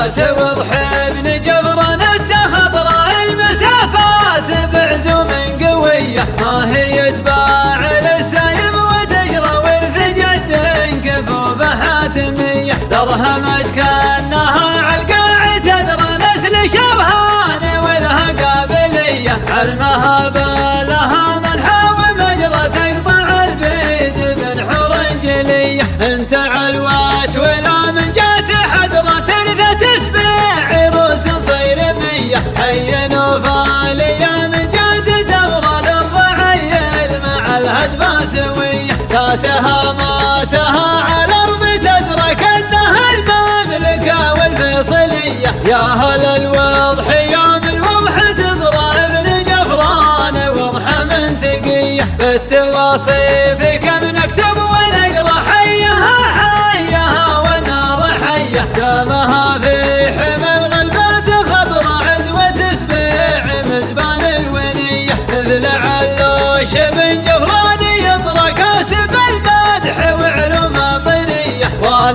جات وضحي بن جبران اتخذ راعي المسافات بعزوم قوية ما هي يتباع للسايب وتجرى ورث جد كفوفه حاتمية درهمت كأنها عالقاع تدرى نسل شرهان ولها قابلية علمها بالها منحى ومجرى تقطع البيد بالحور جلية انت علوات ولا من جات حضرة ترثى تسبيع روس صيرمية حي نوفالية من جات دورة للرعيل مع الهدفة سوية ساسها ماتها على الارض تزرى كأنها المملكة والفيصلية يا هل الوضح يوم الوضح تضرى ابن جفران وضح منطقية بالتواصيف كم نكتب ونقرا حيها حيها والنار حيه دامها في حمى الغلبات خضرا عزوة سبيع مزبان الونية مثل علوش بن جفران يطرى كاسب المدح وعلوم طرية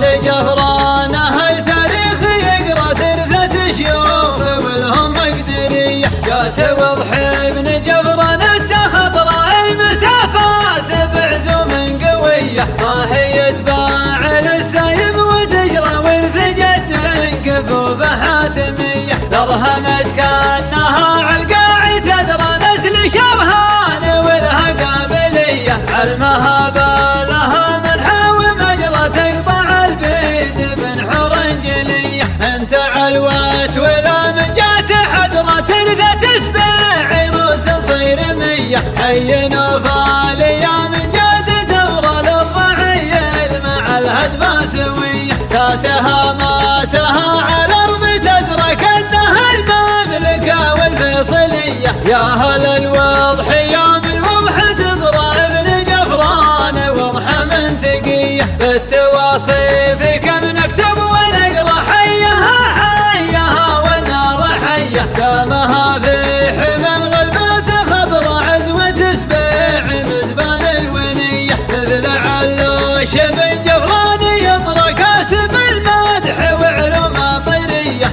ولجفران اهل تاريخ يقرا ترثة شيوخ ولهم مقدرية جات وضحي بن جفران اتخذ راعي المسافات بعزوم قوية ما هي يتباع للسايب وتجرى ورث جد كفوفه حاتمية درهمت كأنها عالقاع تدرى نسل شرهان ولها قابلية علمها بالها منحى ومجرى تقطع البيد بنحور جلية انت علوات ولا من جات حضرة ترثى تسبيع روس صيرمية حي نوفالية من جات دورة للرعيل مع الهدفة سوية ساسها ماتها على الارض تزرى كأنها المملكة والفيصلية يا هل الوضح يوم الوضح تضرى ابن جفران وضح منطقية بالتواصيف كم نكتب ونقرا حيها حيها والنار حيه دامها في حمى الغلبات خضرا عزوة سبيع مزبان الونية مثل علوش بن جفران يطرى كاسب المدح وعلوم طرية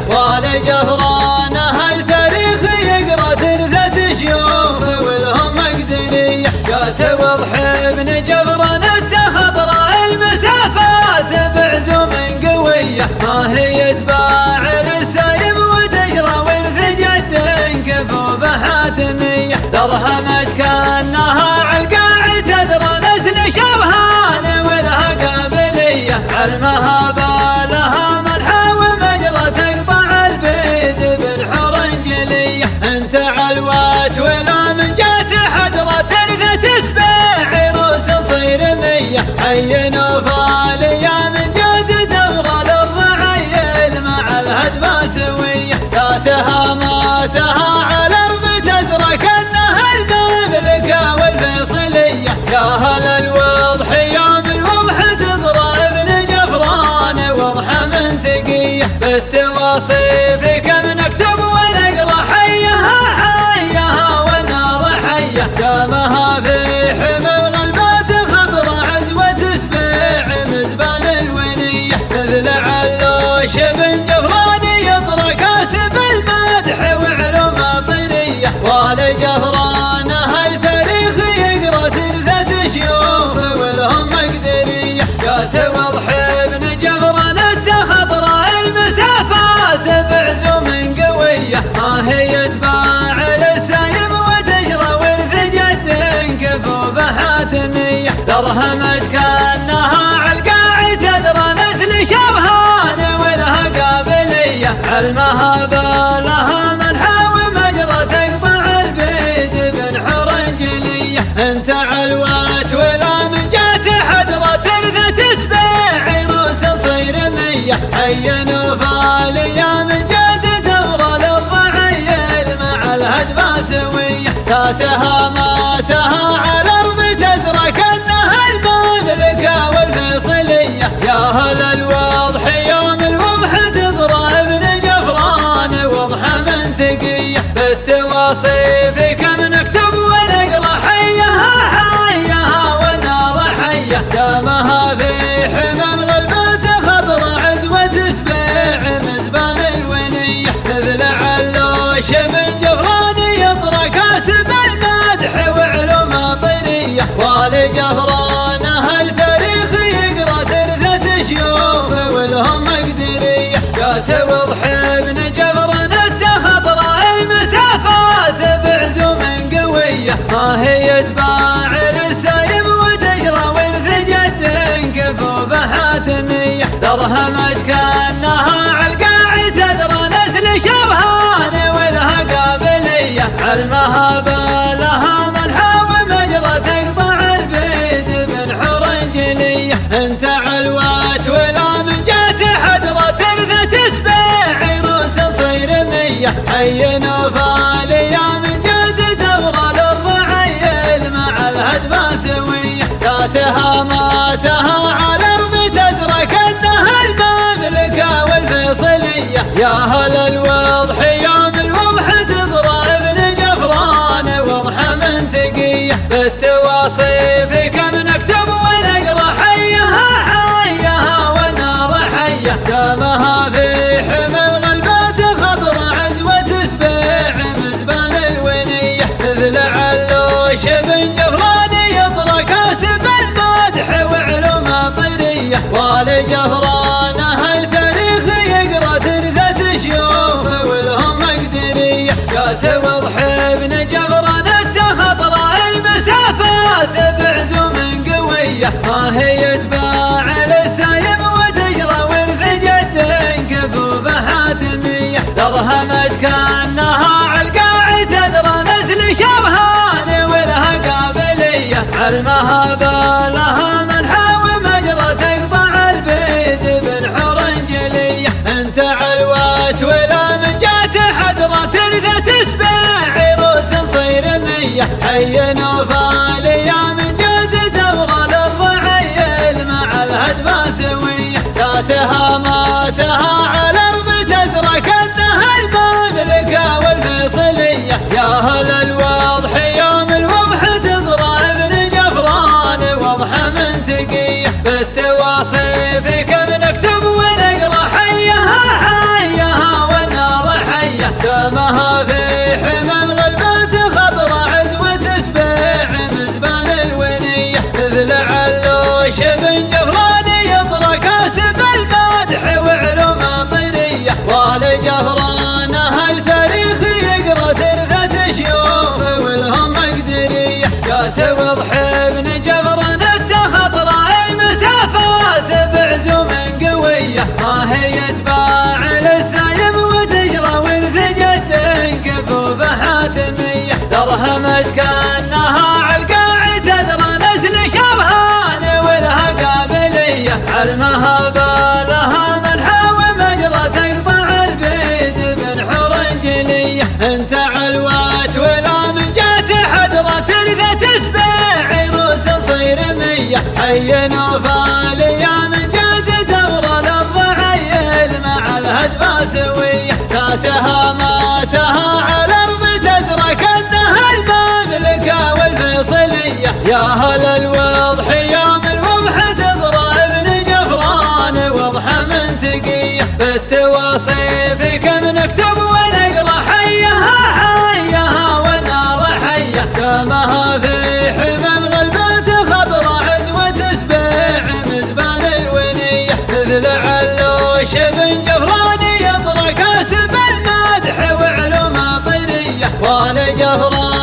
ولجفران اهل تاريخ يقرا ترثة شيوخ ولهم مقدرية جات وضحي بن جفران اتخذ راعي المسافات بعزوم قوية ما هي يتباع للسايب وتجرى ورث جد كفوفه حاتمية درهمت كأنها عالقاع تدرى نسل شرهان ولها قابلية علمها بالها منحى ومجرى تقطع البيد بالحور جلية انت علوات ولا من جات حضرة ترثى تسبيع روس صيرمية حي نوفالية من جات دورة للرعيل مع الهدفة سوية ساسها ماتها على الارض تزرى كأنها المملكة والفيصلية يا هل الوضح يوم الوضح تضرى ابن جفران وضح منطقية بالتواصيف كم نكتب ونقرا حيها حيها والنار حيه دامها في حمى الغلبات خضرا عزوة سبيع مزبان الونية مثل علوش بن جفران يطرى كاسب المدح وعلوم طرية ولجفران اهل تاريخ يقرا ترثة شيوخ ولهم مقدرية جات وضحي بن جفران اتخذ راعي المسافات بعزوم قوية ما هي يتباع للسايب وتجرى ورث جد كفوفه حاتمية درهمت كأنها عالقاع تدرى نسل شرهان ولها قابلية علمها بالها منحى ومجرى تقطع البيد بنحور جلية انت علوات ولا من جات حضرة ترثى تسبيع روس صيرمية حي نوفالية من جات دورة للرعيل مع الهدفة سوية ساسها ماتها على الارض تزرى كأنها المملكة والفيصلية يا هل الوضح يوم الوضح تضرى ابن جفران وضح منطقية بالتواصيف كم نكتب ونقرا حيها حيها والنار حيه دامها في حمى الغلبات خضرا عزوة سبيع مزبان والجهران أهل تاريخ يقرأ ترثة شيوخ ولهم مقدرية. كاتب ضحي بن جبران اتخذ راعي المسافات بعزوم قوية، ما هي يتباع للسايب وتجرى ورث جد كفوفه حاتمية. درهمت كأنها علقاع تدرى نسل شبهان ولها قابلية، علمها بالها منحى ومجرى تقطع البيد بن حرنجلية. انت علوات ولا من جات حدرة ترثة سبيع روس صيرمية، حي نوفالي يا من جات دورة للرعي مع الهدبة سوية. ساسها ماتها على الارض تزرى كأنها المملكة والفيصلية. يا هل الوضح يوم الوضح تضرى ابن جبران وضح منطقية. بالتواصيف كم نكتب ونقرا حيها حيها والنار حية. دامها في حمل غلبات خضر عزوة سبيع مزبان الونية. مثل علوش بن جبران يطرى كاسب المدح وعلوم طيرية. والجهران أهل تاريخ يقرأ ترثة شيوخ ولهم مقدرية. كاتب ضحي بن جبران اتخذ راعي المسافات بعزوم قوية، ما هي يتباع للسايب وتجرى ورث جد كفوفه حاتمية. درهمت كأنها علقاع تدرى نسل شبهان ولها قابلية، علمها بالها منحى ومجرى تقطع البيد بن حرنجلية. انت علوات ولا من جات حدرة ترثة سبيع روس صيرمية، حي نوفالي يا من جات دورة للرعي مع الهدبة سوية. ساسها ماتها على الارض تزرى كأنها المملكة والفيصلية. يا هل الوضح يوم الوضح تضرى ابن جبران وضح منطقية. بالتواصيف كم نكتب ونقرا حيها حيها والنار حية. دامها في حمل غلبات خضر عزوة سبيع مزبان الونية. مثل علوش بن جبران يطرى كاسب المدح وعلوم طيرية. والجهران أهل تاريخ يقرأ ترثة شيوخ ولهم مقدرية. كاتب ضحي بن جبران اتخذ راعي المسافات بعزوم قوية، ما هي يتباع للسايب وتجرى ورث جد كفوفه حاتمية. درهمت كأنها علقاع تدرى نسل شبهان ولها قابلية، علمها بالها منحى ومجرى تقطع البيد بن حرنجلية. انت علوات ولا من جات حدرة ترثة سبيع روس صيرمية، حي نوفالي يا من جات دورة للرعي مع الهدبة سوية. ساسها ماتها على الارض تزرى كأنها المملكة والفيصلية. يا هل الوضح يوم الوضح تضرى ابن جبران وضح منطقية. بالتواصيف كم نكتب ونقرا حيها حيها والنار حية. دامها في حمل غلبات خضر عزوة سبيع مزبان الونية. مثل علوش بن جبران يطرى كاسب المدح وعلوم طيرية. والجهران